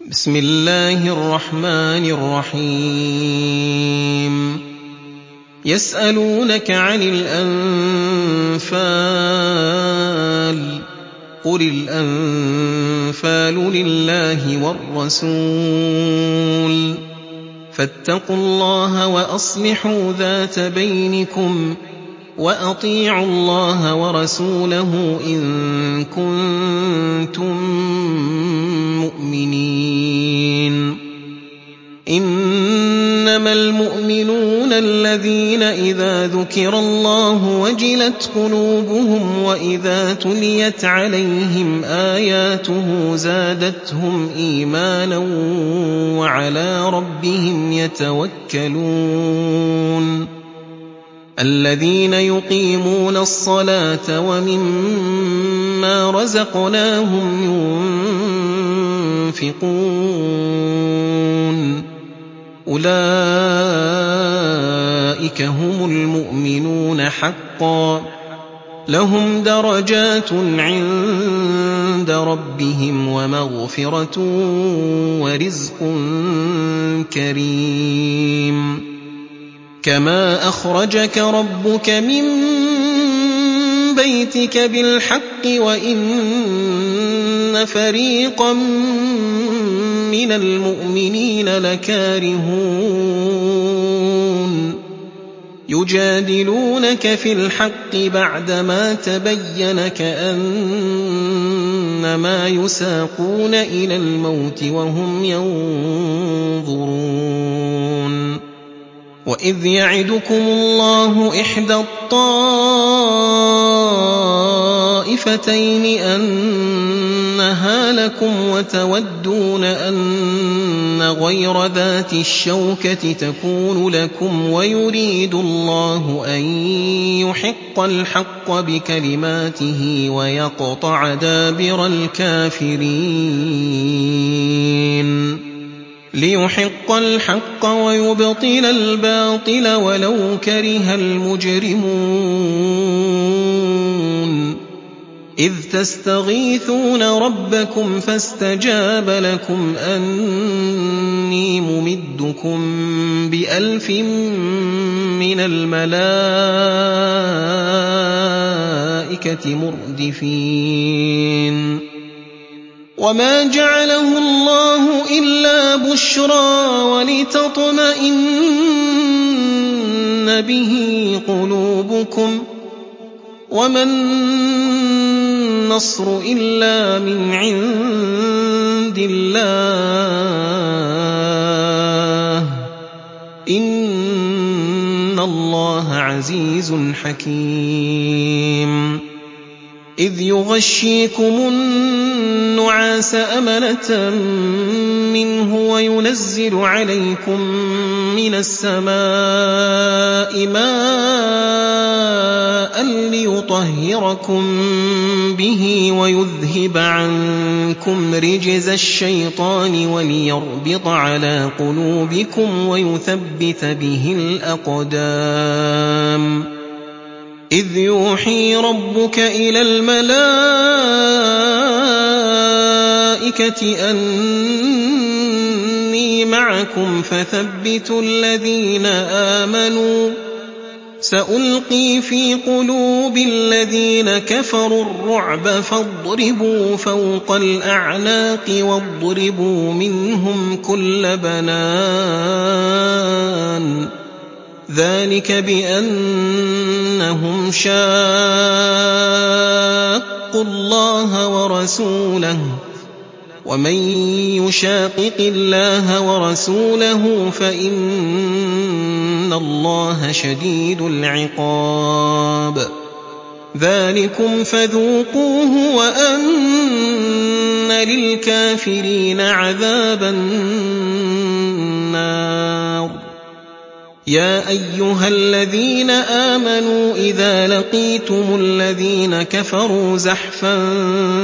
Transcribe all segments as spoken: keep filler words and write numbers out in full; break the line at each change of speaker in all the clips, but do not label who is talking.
بسم الله الرحمن الرحيم يسألونك عن الأنفال قل الأنفال لله والرسول فاتقوا الله وأصلحوا ذات بينكم وأطيعوا الله ورسوله إن كنتم مؤمنين إنما المؤمنون الذين إذا ذكر الله وجلت قلوبهم وإذا تليت عليهم آياته زادتهم إيمانا وعلى ربهم يتوكلون الذين يقيمون الصلاة ومما رزقناهم ينفقون أولئك هم المؤمنون حقا لهم درجات عند ربهم ومغفرة ورزق كريم كما أخرجك ربك من بيتك بالحق وإن فريقا من المؤمنين لكارهون يجادلونك في الحق بعدما تبين كأنما يساقون إلى الموت وهم ينظرون وإذ يعدكم الله إحدى الطائفتين أنها لكم وتودون أن غير ذات الشوكة تكون لكم ويريد الله أن يحق الحق بكلماته ويقطع دابر الكافرين ليحق الحق ويبطل الباطل ولو كره المجرمون إذ تستغيثون ربكم فاستجاب لكم أني ممدكم بألف من الملائكة مردفين وما جعله الله إلا بشرى ولتطمئن به قلوبكم وما النصر إلا من عند الله إن الله عزيز حكيم إذ يغشيكم النعاس أمنة منه وينزل عليكم من السماء ماء ليطهركم به ويذهب عنكم رجز الشيطان وليربط على قلوبكم ويثبت به الأقدام إذ يوحي ربك إلى الملائكة أني معكم فثبتوا الذين آمنوا سألقي في قلوب الذين كفروا الرعب فاضربوا فوق الأعناق واضربوا منهم كل بنان ذلك بأنهم شاقوا الله ورسوله ومن يشاقق الله ورسوله فإن الله شديد العقاب ذلكم فذوقوه وأن للكافرين عذاب النار يا أيها الذين آمنوا إذا لقيتم الذين كفروا زحفا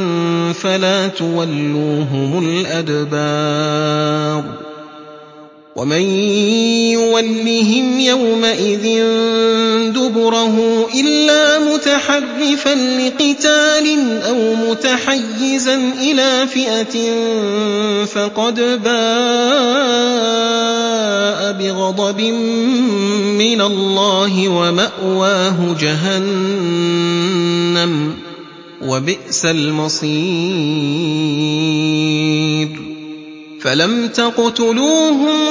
فلا تولوهم الأدبار ومن يولهم يومئذ دبره إلا متحرفا لقتال أو متحيزا إلى فئة فقد باء بغضب من الله ومأواه جهنم وبئس المصير فلم تقتلوهم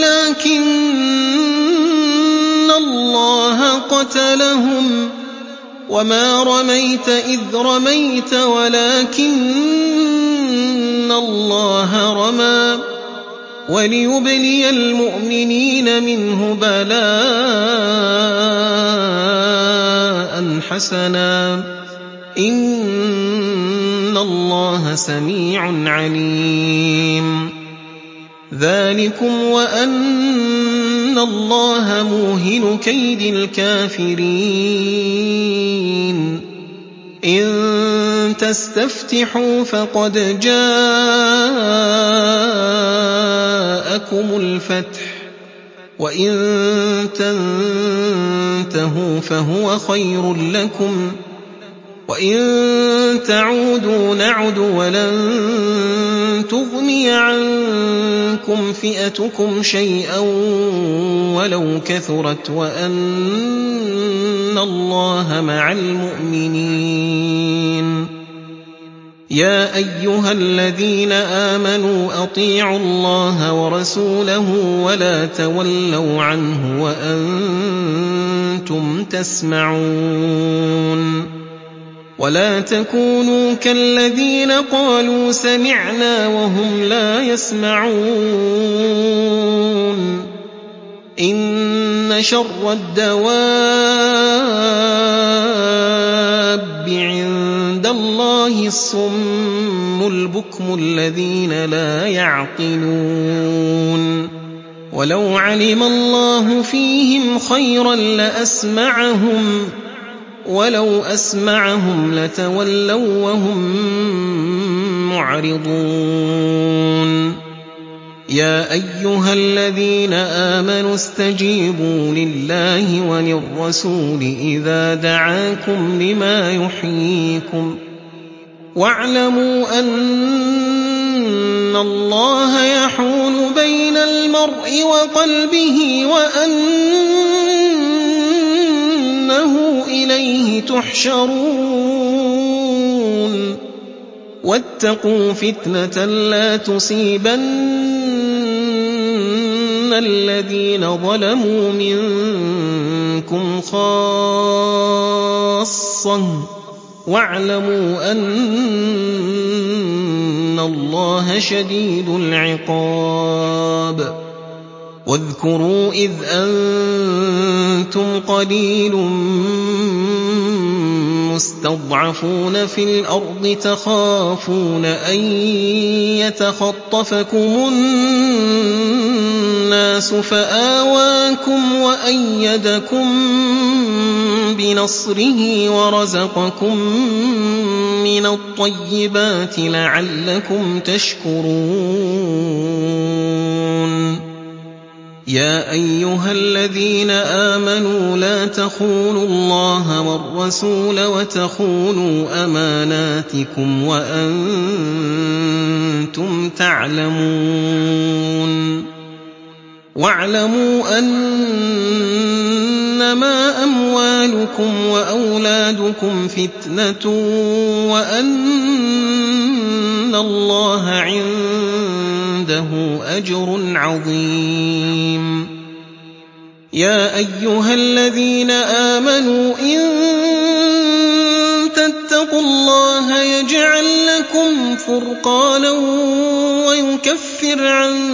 ولكن الله قتلهم وما رميت إذ رميت ولكن الله رمى وليبلي المؤمنين منه بلاء حسنا إن الله سميع عليم ذلكم وأن الله موهن كيد الكافرين إن تستفتحوا فقد جاءكم الفتح وإن تنتهوا فهو خير لكم وإن تعودوا نعد ولن تغني عنكم فئتكم شيئا ولو كثرت وأن الله مع المؤمنين يا أيها الذين آمنوا أطيعوا الله ورسوله ولا تولوا عنه وأنتم تسمعون ولا تكونوا كالذين قالوا سمعنا وهم لا يسمعون إن شر الدواب عند الله الصم البكم الذين لا يعقلون ولو علم الله فيهم خيرا لأسمعهم ولو أسمعهم لتولوا وهم معرضون يا أيها الذين آمنوا استجيبوا لله وللرسول إذا دعاكم لما يحييكم واعلموا أن الله يحول بين المرء وقلبه وأنه إليه تحشرون واتقوا فتنة لا تصيبن الذين ظلموا منكم خاصة واعلموا أن الله شديد العقاب واذكروا إذ أنتم قليل مستضعفون في الأرض تخافون أن يتخطفكم الناس فآواكم وأيدكم بنصره ورزقكم من الطيبات لعلكم تشكرون يا أيها الذين آمنوا لا تخونوا الله والرسول وتخونوا أماناتكم وأنتم تعلمون واعلموا أنما أموالكم وأولادكم فتنة وأن الله عنده أجر عظيم يا أيها الذين آمنوا إن تتقوا الله يجعل لكم فرقانا ويكفر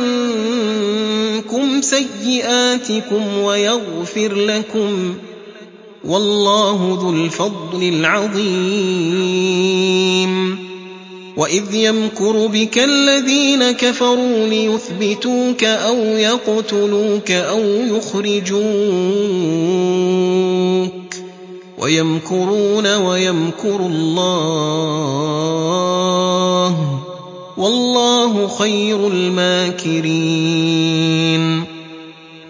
عنكم سيئاتكم ويغفر لكم والله ذو الفضل العظيم وإذ يمكر بك الذين كفروا ليثبتوك أو يقتلوك أو يخرجوك ويمكرون ويمكر الله والله خير الماكرين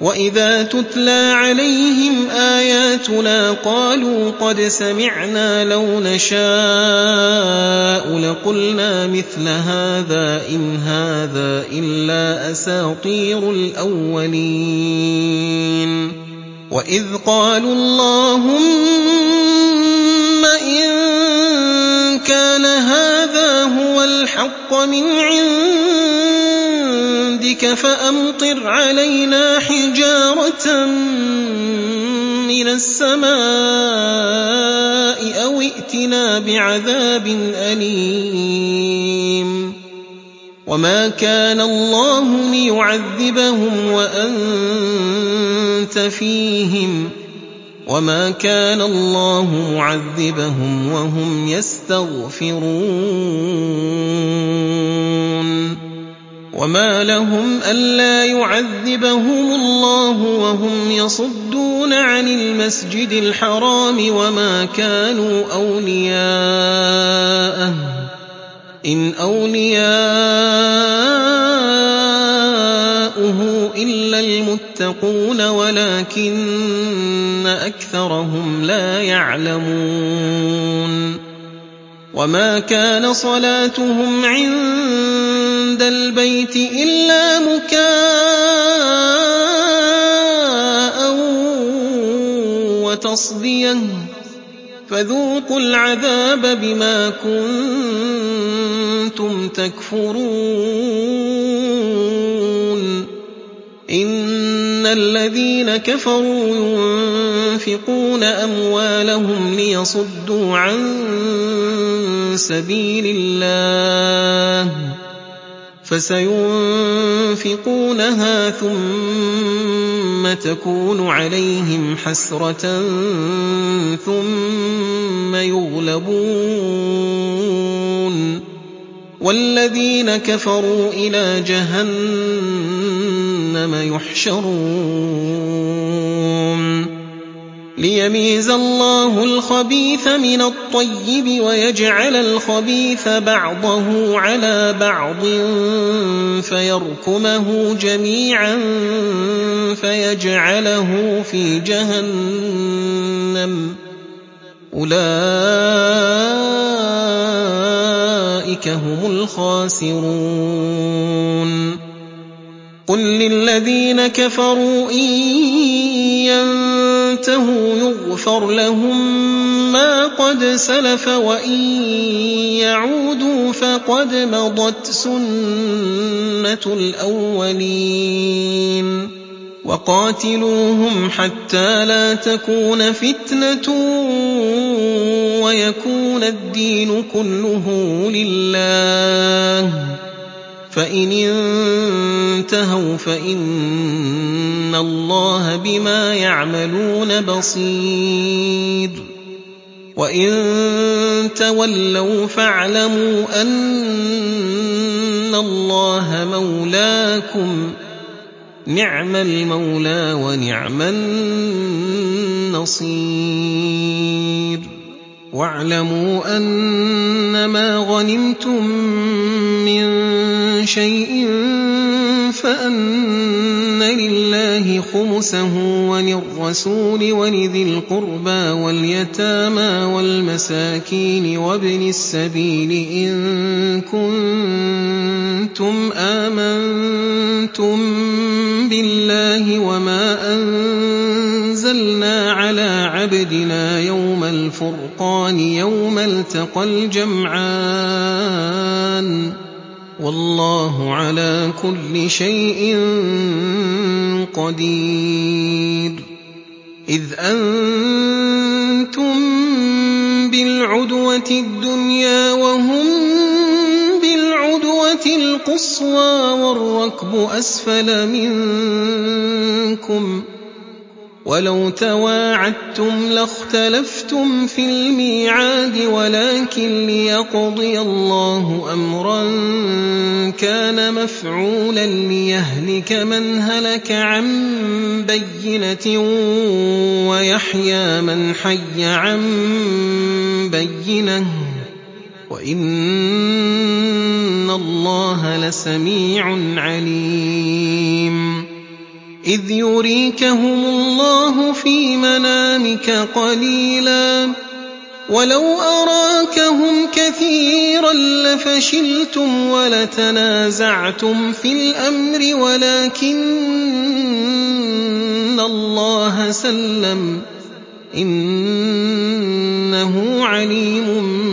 وَإِذَا تُتْلَىٰ عَلَيْهِمْ آيَاتُنَا قَالُوا قَدْ سَمِعْنَا لَوْ نَشَاءُ لَقُلْنَا مِثْلَ هَٰذَا إِنْ هَٰذَا إِلَّا أَسَاطِيرُ الْأَوَّلِينَ وَإِذْ قَالُوا اللَّهُمَّ إِن كَانَ هَٰذَا هُوَ الْحَقَّ مِنْ عِندِكَ فَأَمْطِرْ عَلَيْنَا حِجَارَةً مِّنَ السَّمَاءِ أَوْ ائْتِنَا بِعَذَابٍ أَلِيمٍ وَمَا كَانَ اللَّهُ لِيُعَذِّبَهُمْ وَأَنتَ فِيهِمْ وَمَا كَانَ اللَّهُ مُعَذِّبَهُمْ وَهُمْ يَسْتَغْفِرُونَ وَمَا لَهُمْ أَلَّا يُعَذِّبَهُمُ اللَّهُ وَهُمْ يَصُدُّونَ عَنِ الْمَسْجِدِ الْحَرَامِ وَمَا كَانُوا أَوْلِيَاءَهُ إِنْ أَوْلِيَاؤُهُ إِلَّا الْمُتَّقُونَ وَلَٰكِنَّ أَكْثَرَهُمْ لَا يَعْلَمُونَ وَمَا كَانَ صَلَاتُهُمْ عِندَ الْبَيْتِ إِلَّا مُكَاءً وَتَصْدِيَةً فَذُوقُوا الْعَذَابَ بِمَا كُنتُمْ تَكْفُرُونَ إِنَّ الَّذِينَ كَفَرُوا يُنفِقُونَ أَمْوَالَهُمْ لِيَصُدُّوا عَن سَبِيلِ اللَّهِ فَسَيُنفِقُونَهَا ثُمَّ تَكُونُ عَلَيْهِمْ حَسْرَةً ثُمَّ يُغْلَبُونَ وَالَّذِينَ كَفَرُوا إِلَىٰ جَهَنَّمَ يُحْشَرُونَ لِيَمِيزَ اللَّهُ الْخَبِيثَ مِنَ الطَّيِّبِ وَيَجْعَلَ الْخَبِيثَ بَعْضَهُ عَلَىٰ بَعْضٍ فَيَرْكُمَهُ جَمِيعًا فَيَجْعَلَهُ فِي جَهَنَّمَ أُولَٰئِكَ هُمُ الْخَاسِرُونَ قُل لِّلَّذِينَ كَفَرُوا إِن يَنتَهُوا يُغْفَرْ لَهُم مَّا قَدْ سَلَفَ وَإِن يَعُودُوا فَقَدْ مَضَتْ سُنَّةُ الْأَوَّلِينَ وَقَاتِلُوهُمْ حَتَّىٰ لَا تَكُونَ فِتْنَةٌ وَيَكُونَ الدِّينُ كُلُّهُ لِلَّهِ فَإِنِ انتَهَوْا فَإِنَّ اللَّهَ بِمَا يَعْمَلُونَ بَصِيرٌ وَإِن تَوَلَّوْا فَاعْلَمُوا أَنَّ اللَّهَ مَوْلَاكُمْ نِعْمَ الْمَوْلَىٰ وَنِعْمَ النَّصِيرُ وَاعْلَمُوا أَنَّمَا غَنِمْتُم مِّن شَيْءٍ فَأَنَّ لِلَّهِ خُمُسَهُ وَلِلرَّسُولِ وَلِذِي الْقُرْبَىٰ وَالْيَتَامَىٰ وَالْمَسَاكِينِ وَابْنِ السَّبِيلِ إِن كُنتُمْ آمَنتُم بِاللَّهِ وَمَا أَنزَلْنَا عَلَىٰ عَبْدِنَا يَوْمَ الْفُرْقَانِ يَوْمَ الْتَقَى الْجَمْعَانِ وَاللَّهُ عَلَىٰ كُلِّ شَيْءٍ قَدِيرٌ إِذْ أَنتُم بِالْعُدْوَةِ الدُّنْيَا وَهُم بِالْعُدْوَةِ الْقُصْوَىٰ وَالرَّكْبُ أَسْفَلَ مِنكُمْ وَلَوْ تَوَاعَدتُّمْ لَاخْتَلَفْتُمْ فِي الْمِيعَادِ وَلَٰكِن لِّيَقْضِيَ اللَّهُ أَمْرًا كَانَ مَفْعُولًا لِّيَهْلِكَ مَنْ هَلَكَ عَن بَيِّنَةٍ وَيَحْيَىٰ مَنْ حَيَّ عَن بَيِّنَةٍ وَإِنَّ اللَّهَ لَسَمِيعٌ عَلِيمٌ إذ يريكهم الله في منامك قليلا ولو أراكهم كثيرا لفشلتم ولتنازعتم في الأمر ولكن الله سلم إنه عليم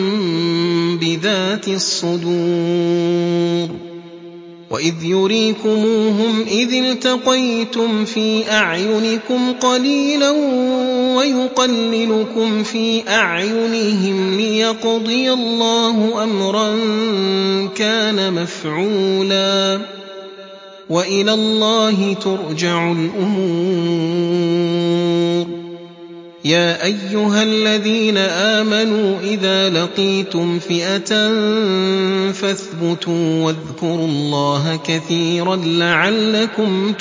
بذات الصدور وإذ يريكموهم إذ التقيتم في أعينكم قليلا ويقللكم في أعينهم ليقضي الله أمرا كان مفعولا وإلى الله ترجع الأمور يا أيها الذين آمنوا إذا لقيتم فئة فاثبتوا واذكروا الله كثيرا لعلكم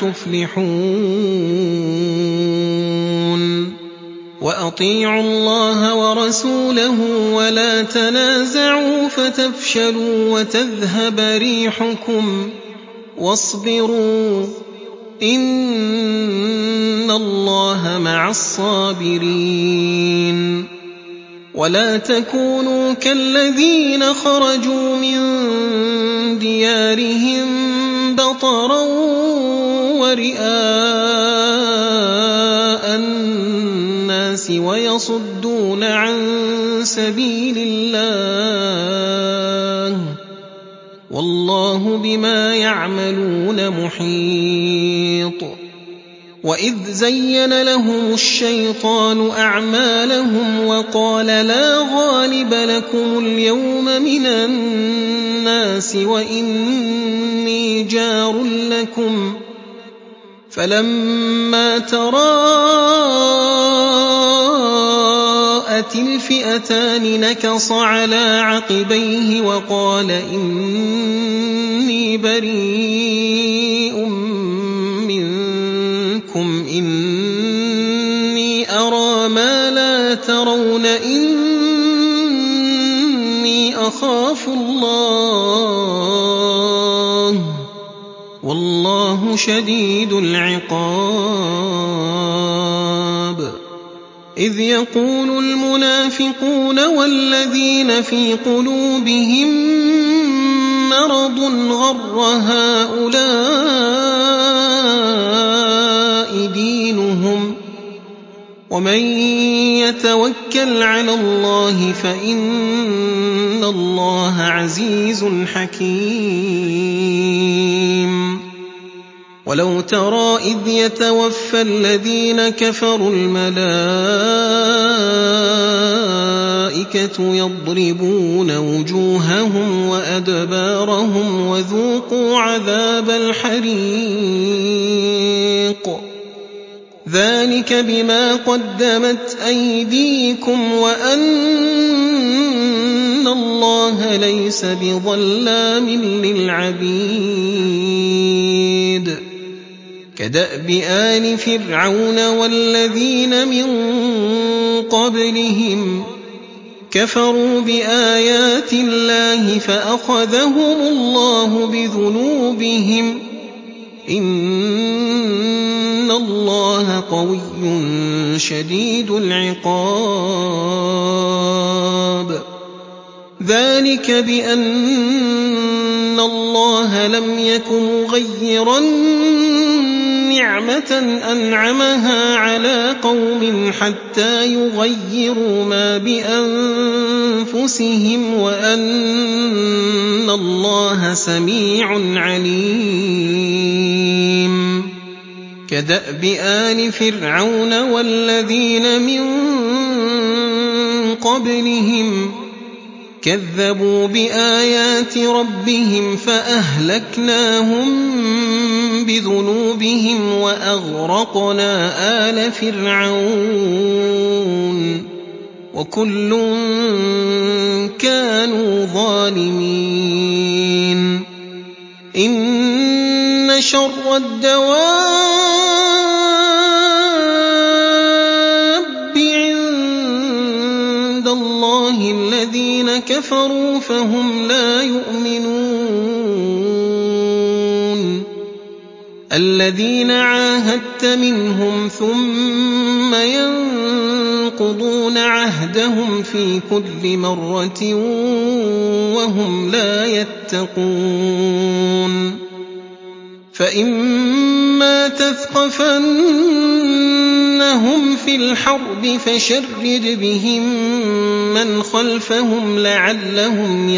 تفلحون وأطيعوا الله ورسوله ولا تنازعوا فتفشلوا وتذهب ريحكم واصبروا إن الله مع الصابرين ولا تكونوا كالذين خرجوا من ديارهم بطرا ورئاء الناس ويصدون عن سبيل الله والله بما يعملون محيط وإذ زين لهم الشيطان أعمالهم وقال لا غالب لكم اليوم من الناس وإني جار لكم فلما تراءت الفئتان نكص على عقبيه وقال إني بريء منكم إني أرى ما لا ترون إني أخاف الله والله شديد العقاب إذ يقول المنافقون والذين في قلوبهم مرض غر هؤلاء دينهم ومن يتوكل على الله فإن الله عزيز حكيم ولو ترى إذ يتوفى الذين كفروا الملائكة يضربون وجوههم وأدبارهم وذوقوا عذاب الحريق ذلك بما قدمت أيديكم وأن الله ليس بظلام للعبيد كدأب آل فرعون والذين من قبلهم كفروا بآيات الله فأخذهم الله بذنوبهم إن الله قوي شديد العقاب ذلك بأن الله لم يك مغيرا نعمة أنعمها على قوم حتى يغيروا ما بأنفسهم وأن الله سميع عليم كدأب آل فرعون والذين من قبلهم كذبوا بآيات ربهم فأهلكناهم بذنوبهم وأغرقنا آل فرعون وكل كانوا ظالمين إن شر الدواب عند الله الذين كفروا فهم لا يؤمنون الذين عاهدت منهم ثم ينقضون عهدهم في كل مرة وهم لا يتقون فإما تثقفنهم في الحرب فشرد بهم من خلفهم لعلهم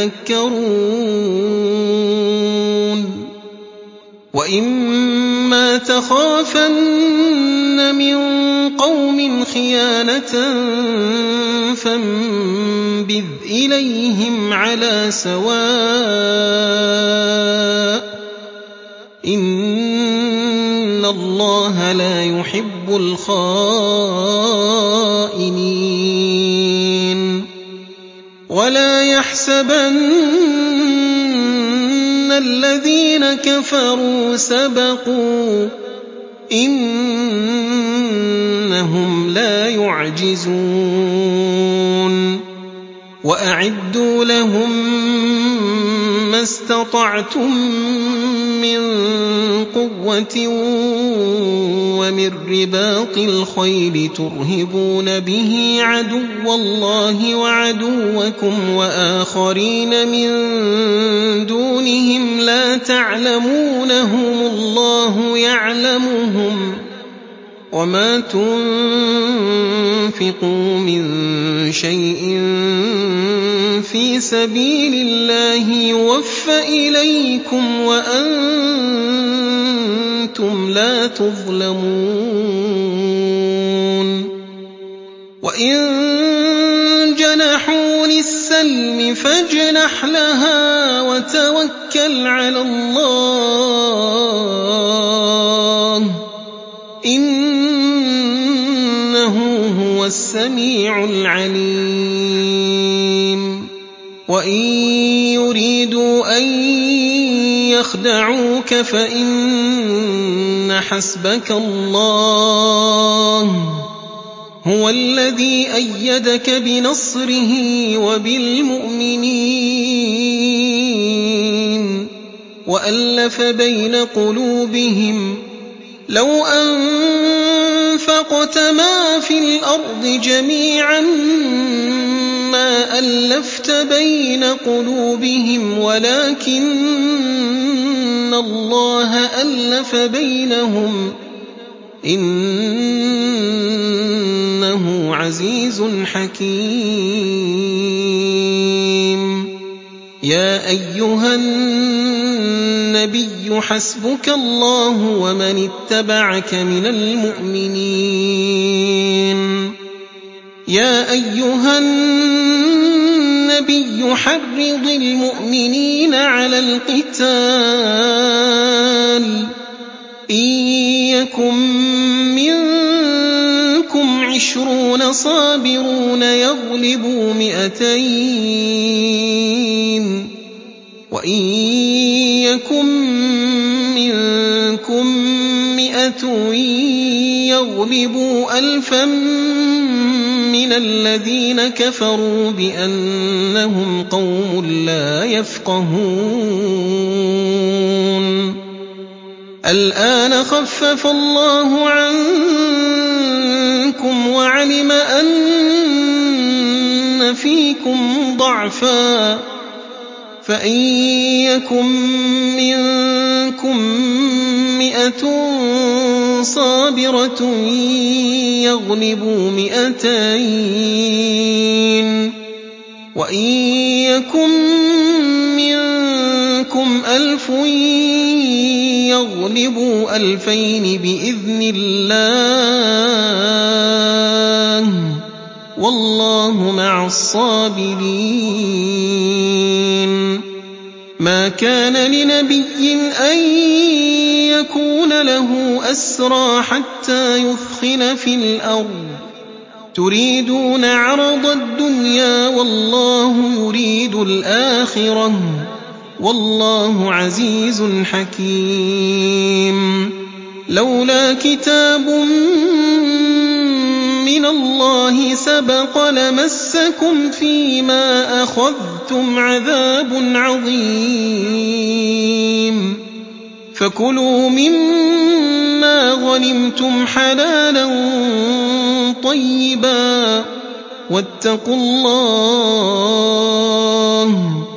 يذكرون وإما تخافن من قوم خيانة فانبذ إليهم على سواء إن الله لا يحب الخائنين ولا يحسبن الذين كفروا سبقوا إنهم لا يعجزون وأعدوا لهم ما استطعتم من قوة ومن رباط الخيل ترهبون به عدو الله وعدوكم وآخرين من دونهم لا تعلمونهم الله يعلمهم وما تنفقوا من شيء في سبيل الله يوفى إليكم وأنتم لا تظلمون وإن جنحوا للسلم فاجنح لها وتوكل على الله إنه هو السميع العليم وإن يريدوا أن يخدعوك فإن حسبك الله هو الذي أيدك بنصره وبالمؤمنين وألف بين قلوبهم لو أنفقت ما في الأرض جميعا ما ألفت بين قلوبهم ولكن الله ألف بينهم إنه عزيز حكيم يا أيها النبي حسبك الله ومن اتبعك من المؤمنين يا أيها النبي حرض المؤمنين على القتال إن يكن منكم عشرون صابرون يغلبوا مئتين وإن يكن منكم مئة يغلبوا ألفا من الذين كفروا بأنهم قوم لا يفقهون الآن خفف الله عنكم وعلم أن فيكم ضعفا فإن يكن منكم مئة صابرة يغلبوا مئتين وإن يكن منكم ألف يغلبوا ألفين بإذن الله والله مع الصابرين ما كان لنبي أن يكون له أسرى حتى يثخن في الأرض تريدون عرض الدنيا والله يريد الآخرة والله عزيز حكيم لولا كتاب من الله سبق لمسكم فيما أخذتم عذاب عظيم فكلوا مما غنمتم حلالا طيبا واتقوا الله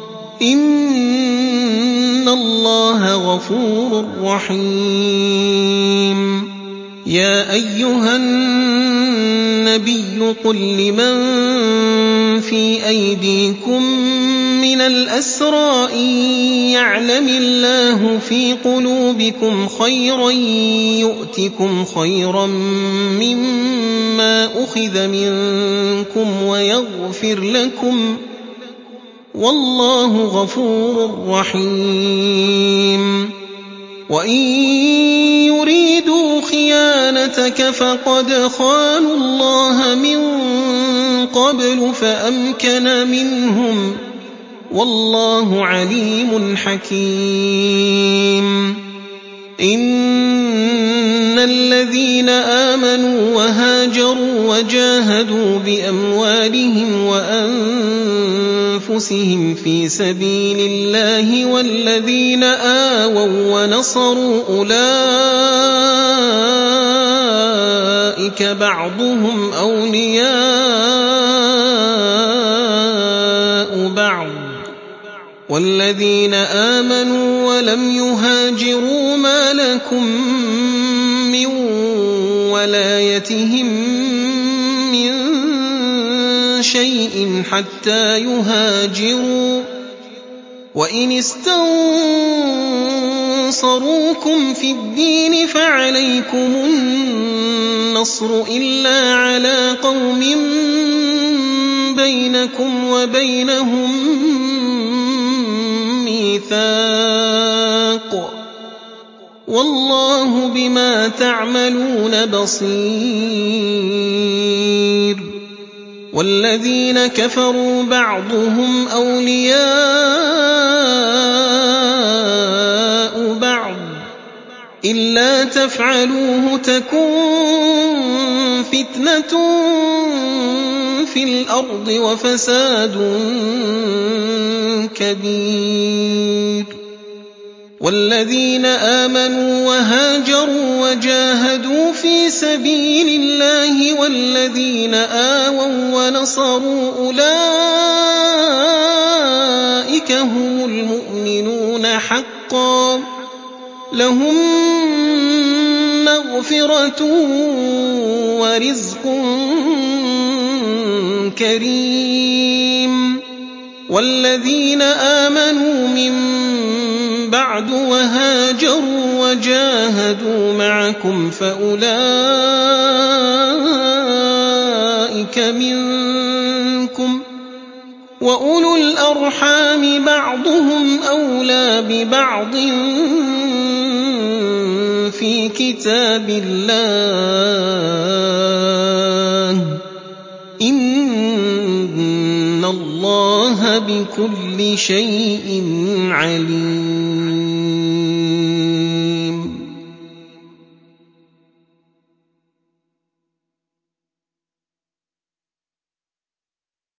إن الله غفور رحيم. يا أيها النبي قل لمن في أيديكم من الأسرى إن يعلم الله في قلوبكم خيرا يؤتكم خيرا مما أخذ منكم ويغفر لكم والله غفور رحيم. وإن يريدوا خيانتك فقد خانوا الله من قبل فأمكن منهم والله عليم حكيم. إن الذين آمنوا وهاجروا وجاهدوا بأموالهم وأنفسهم في سبيل الله والذين آووا ونصروا أولئك بعضهم أولياء بعض والذين آمنوا ولم يهاجروا ما لكم من ولايتهم من شيء حتى يهاجروا وإن استنصروكم في الدين فعليكم النصر إلا على قوم بينكم وبينهم ميثاق والله بما تعملون بصير. والذين كفروا بعضهم أولياء بعض إلا تفعلوه تكن فتنة في الأرض وفساد كبير. والذين آمنوا وهاجروا وجاهدوا في سبيل الله والذين آووا ونصروا أولئك هم المؤمنون حقا لهم مغفرة ورزق كريم. والذين آمنوا من بعد وهاجروا وجاهدوا معكم فأولئك منكم وأولو الأرحام بعضهم أولى ببعض في كتاب الله إن الله بكل شيء عليم.